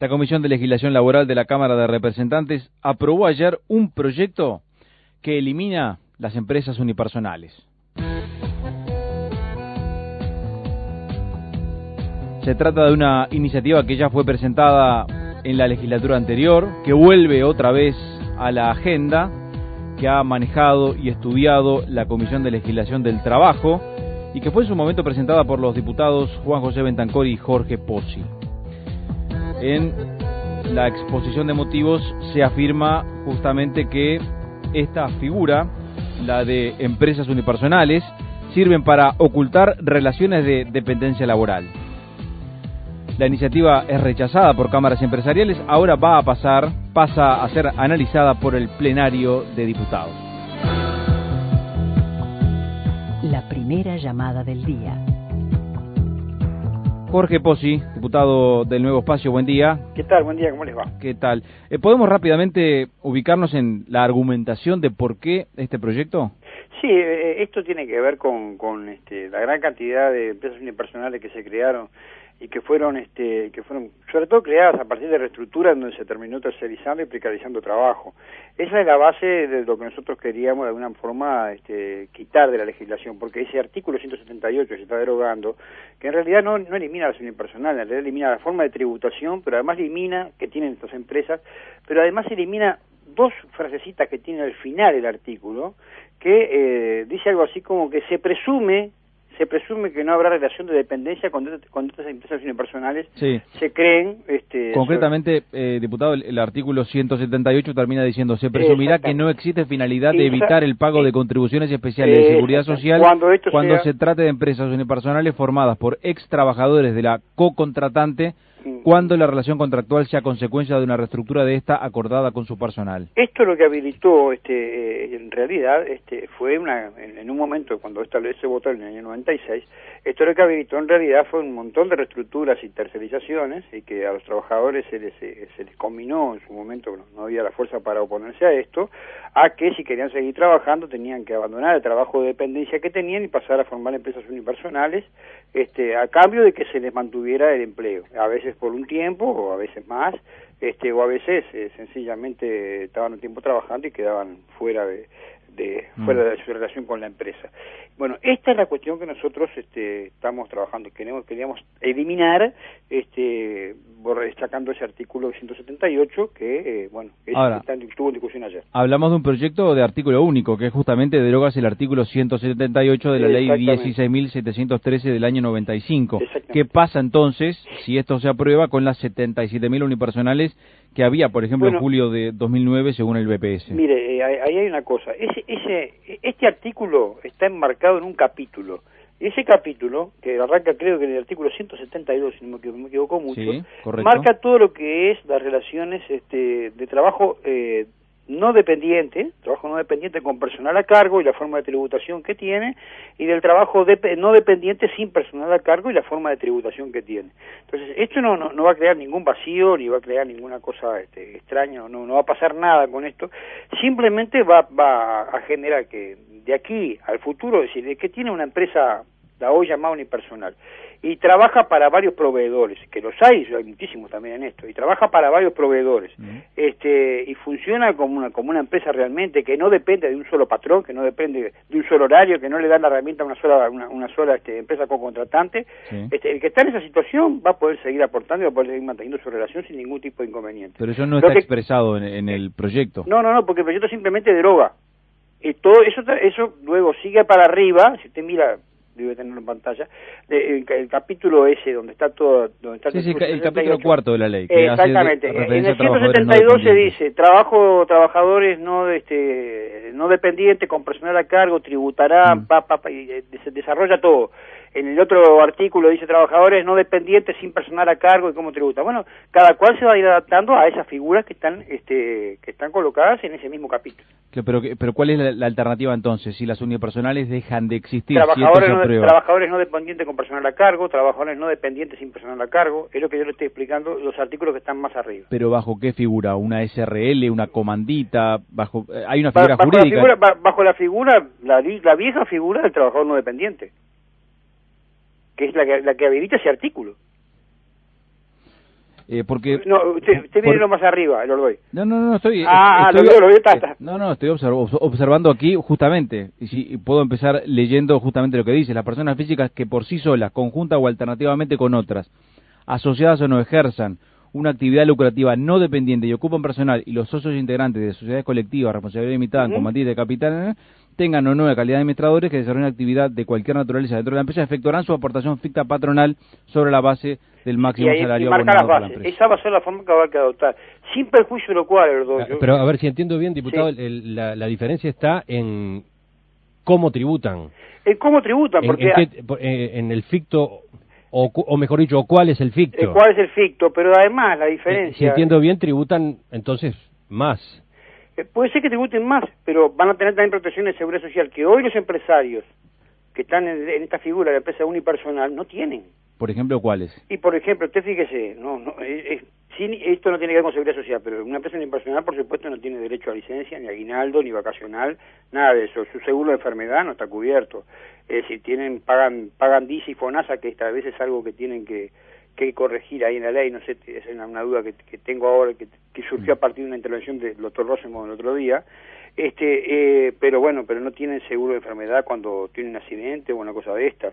La Comisión de Legislación Laboral de la Cámara de Representantes aprobó ayer un proyecto que elimina las empresas unipersonales. Se trata de una iniciativa que ya fue presentada en la legislatura anterior, que vuelve otra vez a la agenda, que ha manejado y estudiado la Comisión de Legislación del Trabajo y que fue en su momento presentada por los diputados Juan José Bentancor y Jorge Pozzi. En la exposición de motivos se afirma justamente que esta figura, la de empresas unipersonales, sirven para ocultar relaciones de dependencia laboral. La iniciativa es rechazada por cámaras empresariales, ahora pasa a ser analizada por el plenario de diputados. La primera llamada del día. Jorge Pozzi, diputado del Nuevo Espacio, buen ddía. ¿Qué tal? Buen día, ¿cómo les va? ¿Qué tal? ¿Podemos rápidamente ubicarnos en la argumentación de por qué este proyecto? Sí, esto tiene que ver con la gran cantidad de empresas unipersonales que se crearon y que fueron sobre todo creadas a partir de reestructuras donde se terminó tercerizando y precarizando trabajo. Esa es la base de lo que nosotros queríamos de alguna forma quitar de la legislación, porque ese artículo 178 que se está derogando, que en realidad no elimina las unipersonales, en realidad elimina la forma de tributación, pero además elimina que tienen estas empresas, pero además elimina dos frasecitas que tiene al final el artículo, que dice algo así como que se presume que no habrá relación de dependencia cuando estas empresas unipersonales sí se creen... Concretamente, diputado, el artículo 178 termina diciendo, se presumirá que no existe finalidad de evitar el pago de contribuciones especiales de seguridad social cuando se trate de empresas unipersonales formadas por ex trabajadores de la co-contratante, cuando la relación contractual sea consecuencia de una reestructura de esta acordada con su personal. Esto es lo que habilitó, en realidad, fue en un momento cuando esta ley se votó en el año 96, esto lo que habilitó en realidad fue un montón de reestructuras y tercerizaciones, y que a los trabajadores se les combinó en su momento, no había la fuerza para oponerse a esto, a que si querían seguir trabajando tenían que abandonar el trabajo de dependencia que tenían y pasar a formar empresas unipersonales, a cambio de que se les mantuviera el empleo, a veces por un tiempo o a veces más, o a veces sencillamente estaban un tiempo trabajando y quedaban fuera de su relación con la empresa. Bueno, esta es la cuestión que nosotros estamos trabajando, queríamos eliminar, sacando ese artículo 178 que, ahora, estuvo en discusión ayer. Hablamos de un proyecto de artículo único, que justamente derogas el artículo 178 de la ley 16.713 del año 95. ¿Qué pasa entonces, si esto se aprueba, con las 77.000 unipersonales que había, por ejemplo, en julio de 2009, según el BPS? Mire, ahí hay una cosa. Este artículo está enmarcado en un capítulo. Y ese capítulo, que arranca creo que en el artículo 172, si no me equivoco mucho, sí, marca todo lo que es las relaciones de trabajo no dependiente con personal a cargo y la forma de tributación que tiene, y del trabajo no dependiente sin personal a cargo y la forma de tributación que tiene. Entonces, esto no va a crear ningún vacío, ni va a crear ninguna cosa extraña, no va a pasar nada con esto, simplemente va a generar que de aquí al futuro, es decir, de que tiene una empresa, la hoy llamada unipersonal, y trabaja para varios proveedores, que los hay muchísimos también en esto, y trabaja para varios proveedores, y funciona como una empresa realmente, que no depende de un solo patrón, que no depende de un solo horario, que no le dan la herramienta a una sola empresa co-contratante, el que está en esa situación va a poder seguir aportando y va a poder seguir manteniendo su relación sin ningún tipo de inconveniente. Pero eso no está expresado en el proyecto. No, porque el proyecto simplemente deroga. Todo eso luego sigue para arriba, si usted mira, debe tenerlo en pantalla, el capítulo ese donde está todo, el capítulo cuarto de la ley. Que exactamente. En el 172 se dice, trabajadores no dependientes con personal a cargo tributarán, y se desarrolla todo. En el otro artículo dice trabajadores no dependientes sin personal a cargo y cómo tributa. Bueno, cada cual se va a ir adaptando a esas figuras que están colocadas en ese mismo capítulo. Pero ¿cuál es la alternativa entonces? Si las unipersonales dejan de existir, trabajadores no dependientes con personal a cargo, trabajadores no dependientes sin personal a cargo, es lo que yo le estoy explicando, los artículos que están más arriba. ¿Pero bajo qué figura? ¿Una SRL, una comandita? ¿Hay una figura jurídica? Bajo la figura, la vieja figura del trabajador no dependiente, que es la que habilita ese artículo. Porque... No, usted viene lo más arriba, el Ordoy. No, estoy... estoy observando aquí justamente, y si puedo empezar leyendo justamente lo que dice, las personas físicas que por sí solas, conjunta o alternativamente con otras, asociadas o no ejerzan una actividad lucrativa no dependiente y ocupan personal y los socios integrantes de sociedades colectivas, responsabilidad limitada, combatir de capital, tengan o no la calidad de administradores que desarrollen actividad de cualquier naturaleza dentro de la empresa, efectuarán su aportación ficta patronal sobre la base del máximo salario abonado por la empresa. Esa va a ser la forma que va a adoptar, sin perjuicio de lo cual, Pero a ver si entiendo bien, diputado, sí. La diferencia está en cómo tributan. En cómo tributan, porque... en el ficto... O mejor dicho, ¿cuál es el ficto? ¿Cuál es el ficto? Pero además la diferencia... Si entiendo bien, tributan entonces más. Puede ser que tributen más, pero van a tener también protección de seguridad social, que hoy los empresarios que están en esta figura de la empresa unipersonal no tienen. Por ejemplo, ¿cuáles? Y por ejemplo, usted fíjese, esto no tiene que ver con seguridad social, pero una empresa unipersonal, por supuesto, no tiene derecho a licencia, ni aguinaldo, ni vacacional, nada de eso. Su seguro de enfermedad no está cubierto. Es decir, pagan DICE y FONASA, que esta vez es algo que tienen que corregir ahí en la ley, no sé, es una duda que tengo ahora, que surgió a partir de una intervención del doctor Rosenbaum el otro día, pero no tienen seguro de enfermedad cuando tienen un accidente o una cosa de estas.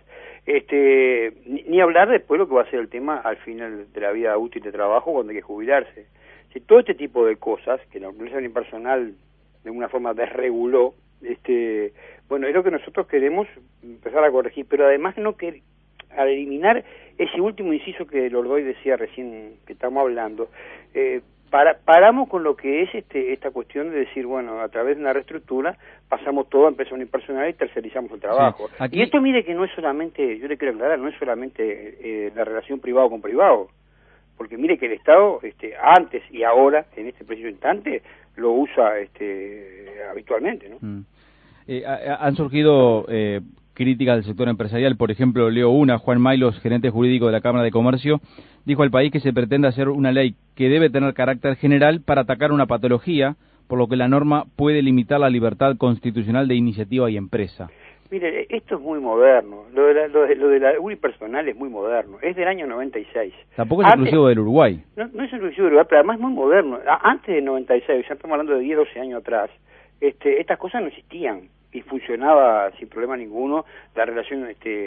Ni hablar después lo que va a ser el tema al final de la vida útil de trabajo cuando hay que jubilarse. Si todo este tipo de cosas que la empresa unipersonal de alguna forma desreguló, es lo que nosotros queremos empezar a corregir, pero además al eliminar ese último inciso que el Ordoy decía recién que estamos hablando, paramos con lo que es esta cuestión de decir, bueno, a través de una reestructura pasamos todo a empresa unipersonal y tercerizamos el trabajo. Sí, aquí... Y esto mire que no es solamente, yo le quiero aclarar, no es solamente la relación privado con privado, porque mire que el Estado antes y ahora, en este preciso instante, lo usa habitualmente, ¿no? Han surgido críticas del sector empresarial, por ejemplo, leo una, Juan Maylos, gerente jurídico de la Cámara de Comercio, dijo al país que se pretende hacer una ley que debe tener carácter general para atacar una patología, por lo que la norma puede limitar la libertad constitucional de iniciativa y empresa. Mire, esto es muy moderno, lo de la unipersonal es muy moderno, es del año 96. Tampoco es exclusivo del Uruguay. No es exclusivo del Uruguay, pero además es muy moderno. Antes del 96, ya estamos hablando de 10, 12 años atrás, estas cosas no existían y funcionaba sin problema ninguno la relación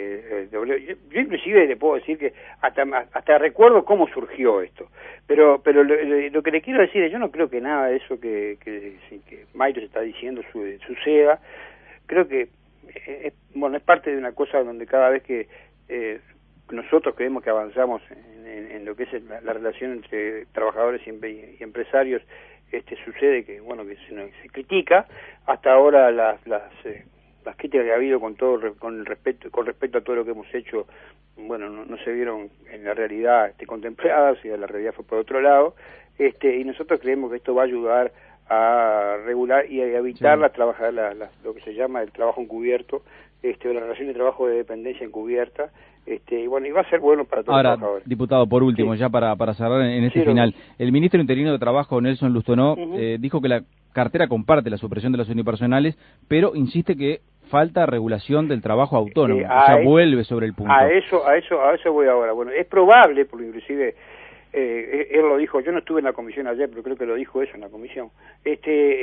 yo inclusive le puedo decir que hasta recuerdo cómo surgió esto, pero lo que le quiero decir es, yo no creo que nada de eso que Mayros está diciendo suceda. Creo que es parte de una cosa donde cada vez que nosotros creemos que avanzamos en lo que es la relación entre trabajadores y empresarios, sucede que se critica. Hasta ahora las críticas que ha habido con respecto a todo lo que hemos hecho, no se vieron en la realidad contempladas, y la realidad fue por otro lado, y nosotros creemos que esto va a ayudar a regular y a evitar lo que se llama el trabajo encubierto, o la relación de trabajo de dependencia encubierta, y va a ser bueno para todos los trabajadores. Diputado, por último, sí, ya para cerrar en este final, el ministro interino de Trabajo, Nelson Lustonó, dijo que la cartera comparte la supresión de las unipersonales, pero insiste que falta regulación del trabajo autónomo, vuelve sobre el punto. A eso voy ahora. Bueno, es probable, porque inclusive él lo dijo, yo no estuve en la comisión ayer, pero creo que lo dijo eso en la comisión, es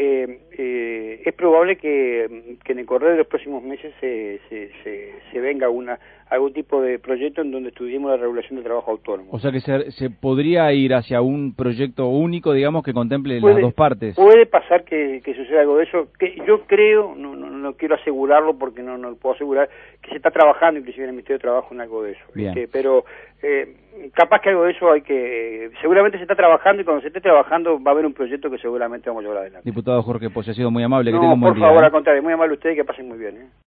probable que en el correr de los próximos meses se venga algún tipo de proyecto en donde estudiemos la regulación del trabajo autónomo. O sea que se podría ir hacia un proyecto único, digamos, que contemple las dos partes. Puede pasar que suceda algo de eso, que yo creo, no quiero asegurarlo porque no lo puedo asegurar, que se está trabajando inclusive en el Ministerio de Trabajo en algo de eso. Pero capaz que algo de eso seguramente se está trabajando, y cuando se esté trabajando va a haber un proyecto que seguramente vamos a llevar adelante. Diputado Jorge Posse, ha sido muy amable, que tenga un buen día. Por favor, al contrario, muy amable usted y que pasen muy bien.